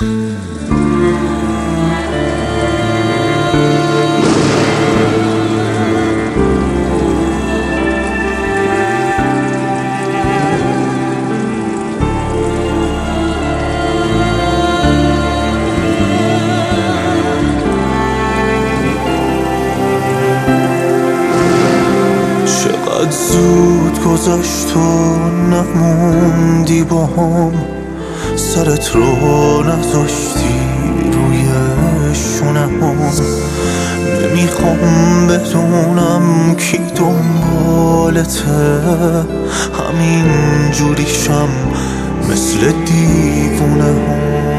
چقدر زود گذشت و نموندی با هم، سرت رو نذاشتی روی شونه‌ام. نمیخوام بدونم کی دنبالته، همین جوریشم مثل دیوونه هم.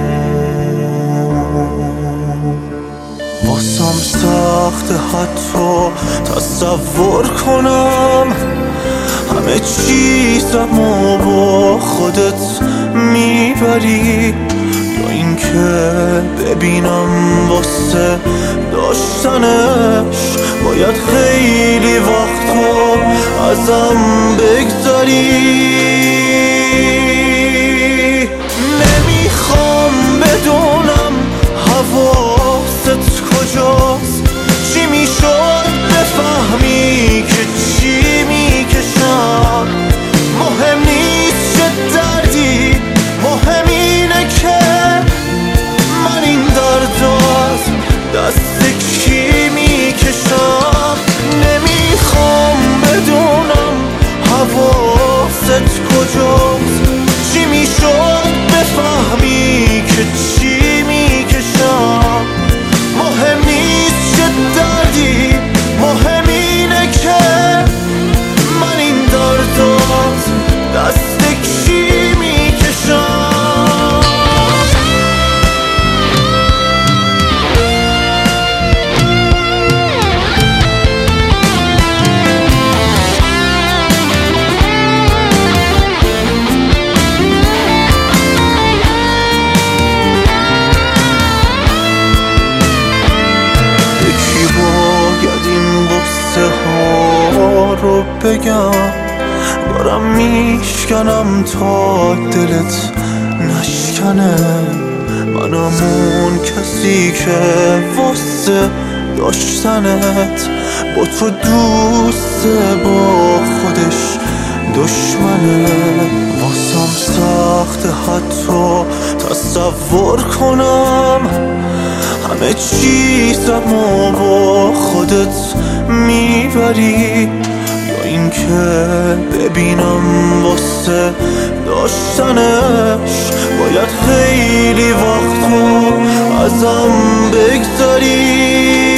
واسم سخت حتی تصور کنم همه چیزمو با خودت میبری، یا اینکه ببینم واسه داشتنش باید خیلی وقتو ازم بگذری. نمیخوام بدونم حواست کجاست، چی میشد بفهمی که چی میکشم. مهم نیست چه دردی، مهم اینه که من این درد از دست کی میکشم. نمیخوام بدونم حواست کجاست، چی میشد بفهمی که چی میکشم. مهم نیست چه دردی، مهم اینه که من این درد از دست کی میکشم. رو بگم دارم میشکنم تا دلت نشکنه. منم اون کسی که واسه داشتنت با تو دوسته، با خودش دشمنه. واسم سخت حتی تصور کنم همه چیزمو با خودت میبری، یا اینکه ببینم واسه داشتنش باید خیلی وقتو ازم بگذری.